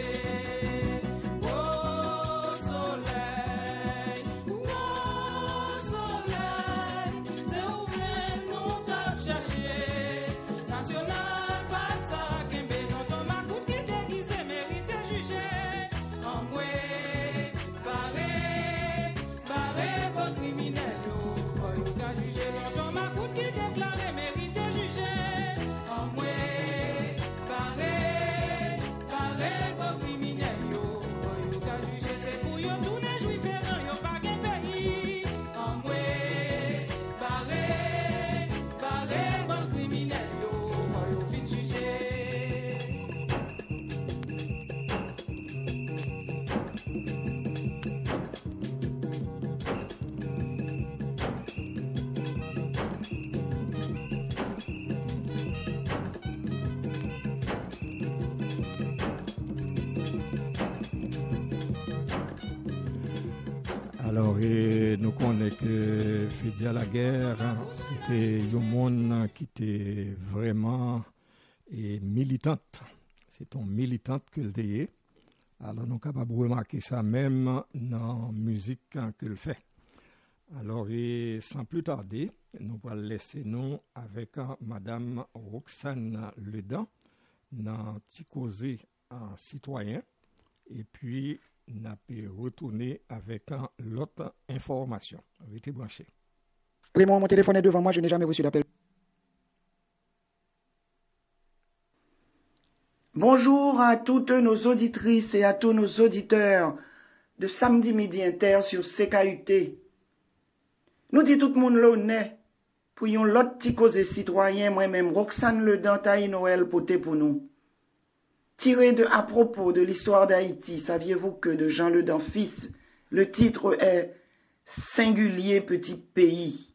Oh soleil, oh soleil, c'est où même nous t'as cherché. National bata kembe, non ton macoute qui déguisé mérite jugé. En moué, barré, barré, bon criminel, yo, oh yo qu'a jugé. Non ton macoute qui déclaré mérite jugé. En moué, barré, barré, bon criminel, yo, oh yo qu'a jugé. C'est pour yo tout ne jouit ferrant, yo pas gen pays. En moué, barré, barré, bon criminel, yo, oh yo fin jugé. Alors, et nous connaissons que Fédia la guerre, c'était un monde qui était vraiment et militante. C'est une militante que le était. Alors, nous sommes capables de remarquer ça même dans la musique qu'elle fait. Alors, et sans plus tarder, nous allons laisser nous avec uh, Madame Roxane Ledan dans Ticosé en citoyen. Et puis, nous allons retourner avec uh, l'autre information. Restez branchés. Raymond, mon téléphone est devant moi, je n'ai jamais reçu d'appel. Bonjour à toutes nos auditrices et à tous nos auditeurs de Samedi Midi Inter sur C K U T. Nous dit tout le monde l'honneur pour yon l'autre petit cause citoyen, moi-même, Roxane Ledan Taï Noël poté pour nous. Tiré de à propos de l'histoire d'Haïti, saviez-vous que de Jean Ledan fils, le titre est Singulier petit pays.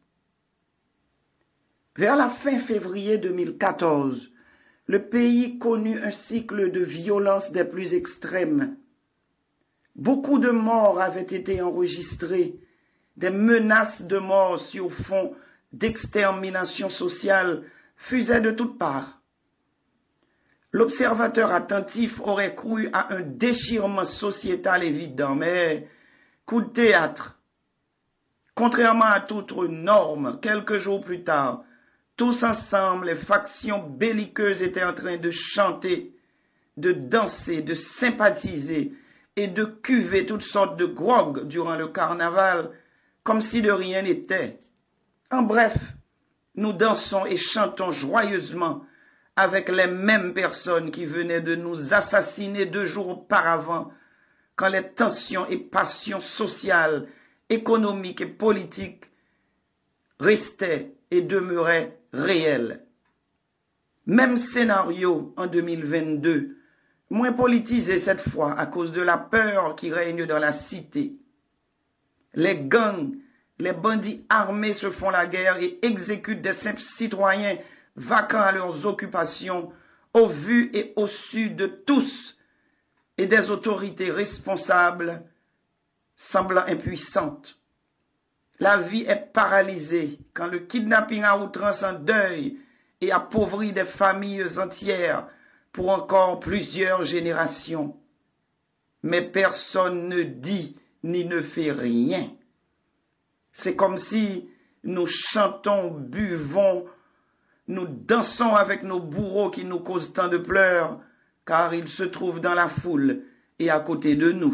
Vers la fin février deux mille quatorze, le pays connut un cycle de violence des plus extrêmes. Beaucoup de morts avaient été enregistrés, des menaces de mort sur fond d'extermination sociale fusaient de toutes parts. L'observateur attentif aurait cru à un déchirement sociétal évident, mais coup de théâtre. Contrairement à toute norme, quelques jours plus tard, tous ensemble, les factions belliqueuses étaient en train de chanter, de danser, de sympathiser et de cuver toutes sortes de grog durant le carnaval, comme si de rien n'était. En bref, nous dansons et chantons joyeusement avec les mêmes personnes qui venaient de nous assassiner deux jours auparavant, quand les tensions et passions sociales, économiques et politiques restaient et demeuraient réelles. Même scénario en deux mille vingt-deux, moins politisé cette fois à cause de la peur qui règne dans la cité. Les gangs, les bandits armés se font la guerre et exécutent des simples citoyens vacants à leurs occupations, au vu et au su de tous et des autorités responsables semblant impuissantes. La vie est paralysée quand le kidnapping à outrance en deuil et appauvrit des familles entières pour encore plusieurs générations. Mais personne ne dit ni ne fait rien. C'est comme si nous chantons, buvons, nous dansons avec nos bourreaux qui nous causent tant de pleurs, car ils se trouvent dans la foule et à côté de nous.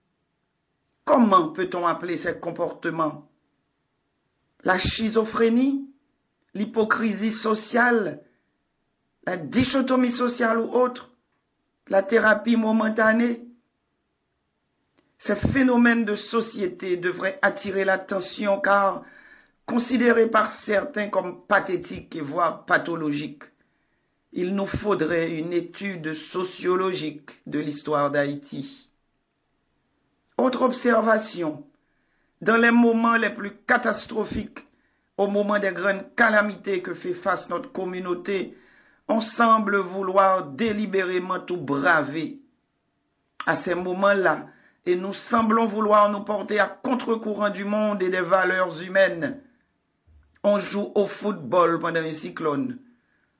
Comment peut-on appeler ces comportements? La schizophrénie, l'hypocrisie sociale, la dichotomie sociale ou autre, la thérapie momentanée? Ces phénomènes de société devraient attirer l'attention car considérés par certains comme pathétiques et voire pathologiques, il nous faudrait une étude sociologique de l'histoire d'Haïti. Autre observation, dans les moments les plus catastrophiques, au moment des grandes calamités que fait face notre communauté, on semble vouloir délibérément tout braver. À ces moments-là, et nous semblons vouloir nous porter à contre-courant du monde et des valeurs humaines. On joue au football pendant un cyclone.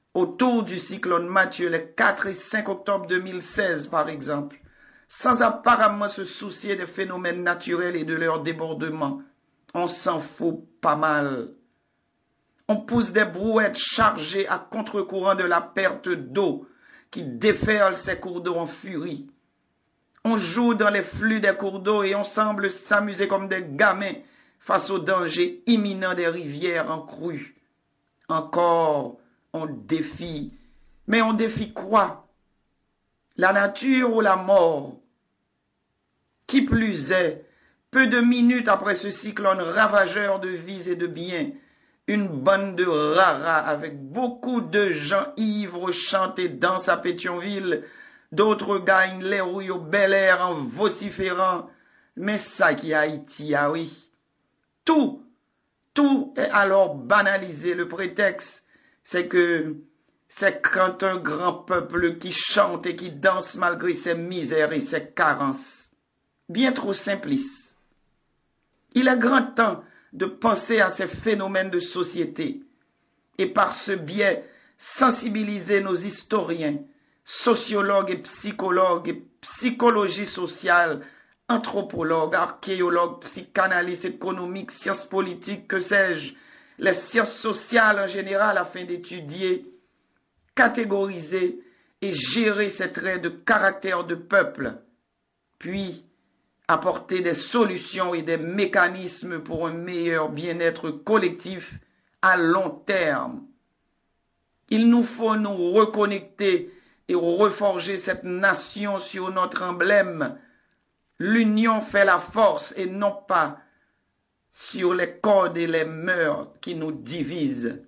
autour du cyclone Mathieu les quatre et cinq octobre deux mille seize, par exemple, sans apparemment se soucier des phénomènes naturels et de leur débordement. On s'en fout pas mal. On pousse des brouettes chargées à contre-courant de la perte d'eau qui déferle ces cours d'eau en furie. On joue dans les flux des cours d'eau et on semble s'amuser comme des gamins face au danger imminent des rivières en crue. Encore, on défie. Mais on défie quoi? La nature ou la mort? Qui plus est, peu de minutes après ce cyclone ravageur de vies et de biens, une bande de raras avec beaucoup de gens ivres chantent et dansent à Pétionville. D'autres gagnent les rues au Bel Air en vociférant. Mais ça qui est Haïti, ah oui. Tout, tout est alors banalisé. Le prétexte, c'est que c'est quand un grand peuple qui chante et qui danse malgré ses misères et ses carences. Bien trop simpliste. Il est grand temps de penser à ces phénomènes de société et par ce biais sensibiliser nos historiens, sociologues et psychologues et psychologie sociale, anthropologues, archéologues, psychanalystes économiques, sciences politiques, que sais-je, les sciences sociales en général afin d'étudier, catégoriser et gérer ces traits de caractère de peuple, puis apporter des solutions et des mécanismes pour un meilleur bien-être collectif à long terme. Il nous faut nous reconnecter et reforger cette nation sur notre emblème. L'union fait la force et non pas sur les codes et les mœurs qui nous divisent.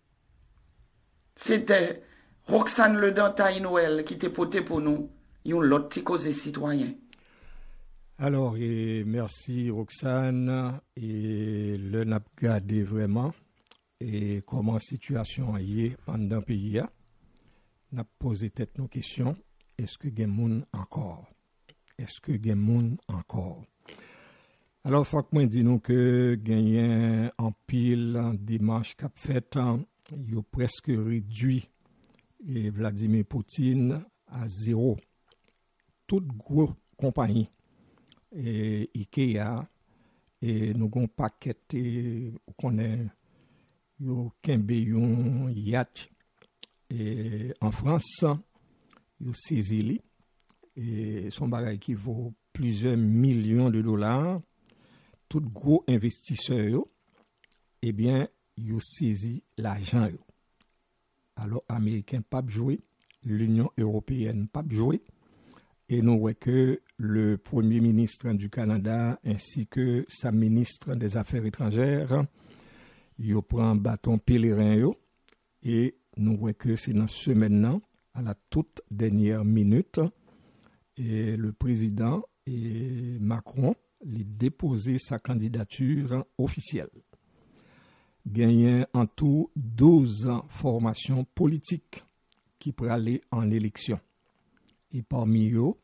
C'était Roxane Le Dantaï Noël qui t'est porté pour nous, yon l'autre petit cause citoyen. Alors, et merci Roxane, et le n'a gardé vraiment, et comment la situation est pendant le pays, n'a posé tête nos questions, est-ce que gen moun encore? Est-ce que gen moun encore? Alors, faut que moi dis nous que gagné en pile dimanche cap fait, il a presque réduit et Vladimir Poutine à zéro. Toute grosse compagnie, et Ikea, et nous avons un paquet, qu'on est, yo kembe yon yacht, et en France, yo saisi li, et son bagage qui vaut plusieurs millions de dollars. Tout gros investisseurs, yo, eh bien, yo saisi l'argent. Yo. Alors, Américains pas jouer, l'Union européenne pas jouer, et nous voyons que le Premier ministre du Canada ainsi que sa ministre des Affaires étrangères, yo prend bâton pèlerin yo, et nous voyons que c'est dans ce maintenant, à la toute dernière minute, et le président et Macron lui déposer sa candidature officielle. Gagné en tout douze formations politiques qui pourraient aller en élection. Et parmi eux,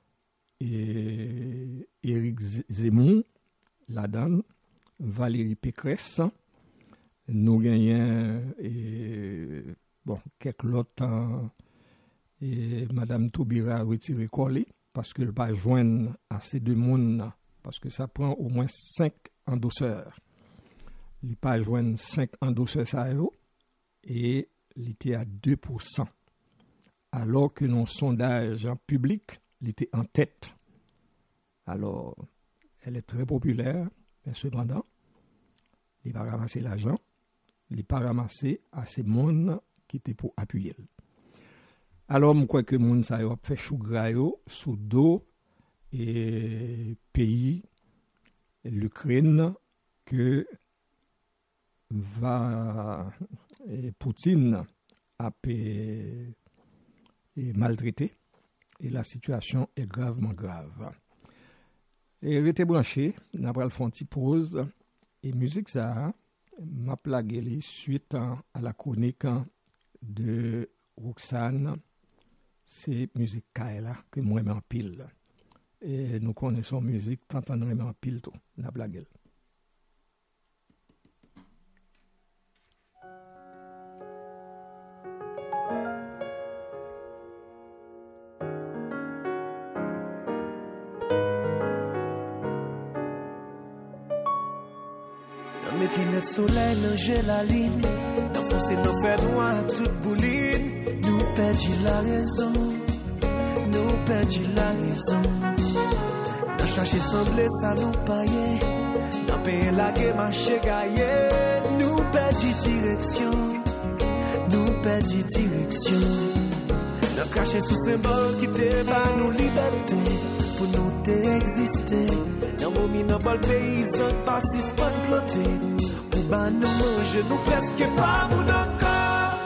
et Éric Zemmour, Ladan, Valérie Pécresse, nous gagnons et bon, quelques autres, et Madame Taubira retiré collé parce qu'elle ne va pas joindre assez de monde, parce que ça prend au moins cinq endosseurs. Il ne pas joindre cinq endosseurs ça et il était à deux pour cent. Alors que dans le sondage en public, il était en tête. Alors, elle est très populaire, mais cependant, il va ramasser l'argent, il n'a pas ramassé assez de monde qui était pour appuyer. Alors, je crois que le monde a fait chou gras sous dos et pays, l'Ukraine, que va et Poutine a et maltraité. Et la situation est gravement grave. Et restez branché, n'a pas le fond de pause. Et musique ça m'a plagué suite à la chronique de Roxane. C'est musique Kaela que moi j'aime en pile. Et nous connaissons musique tant on aime en pile tout. N'a blagué. Jeti net soleil lanje la ligne, d'enfoncer nos faits noirs toute bouline. Nous perdu la raison, nous perdu la raison. N'a cherché semblé ça nous payer, n'a payé la guerre marché gaillé. Nous perdu direction, nous perdu direction. N'a caché sous symbole qui te bat nous liberté, pour nous t'exister. Dans vos mines, dans le paysan, pas si pas ploté. Pour ban nous manger, nous presque pas mon encore.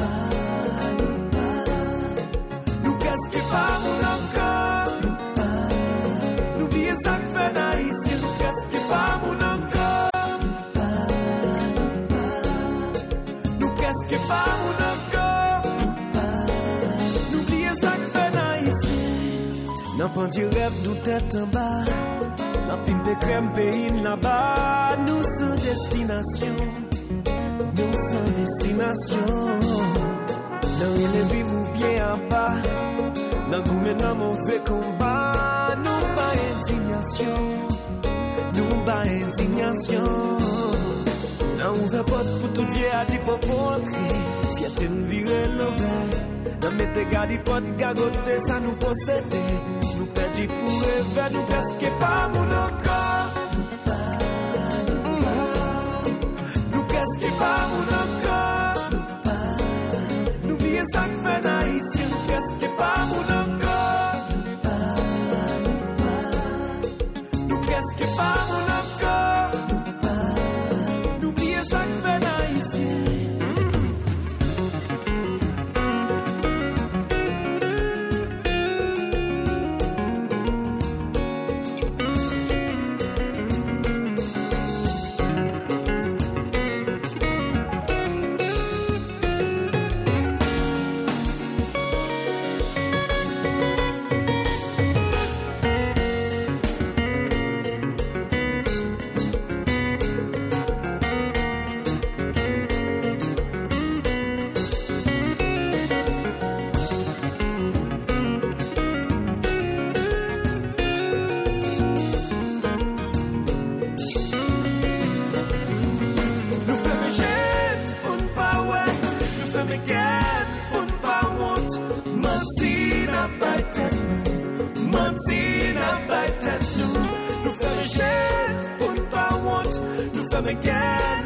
Nous presque pas mon encore. N'oubliez ça que fait naïsien, nous presque pas mon encore. Nous presque pas mon encore. N'oubliez ça que fait naïsien. N'a pas dit rêve d'où tête en bas. La pimpe crème pays là-bas, nous sans destination, nous sans destination. Dans les vivre bien en bas, dans le maintenant mauvais combat, nous pas indignation, nous pas indignation. Dans ouvert porte pour tout vieux à dire pour entrer, fierté nous virer l'envers. Dans mettre garde porte gagoter ça nous posséder. Nous perdis pour rêver, nous presque pas mon encore. Nous presque pas mon encore. N'oubliez ça que fait naïsien, nous presque pas mon encore. Nous presque pas mon encore. N'oubliez ça que fait naïsien. Again.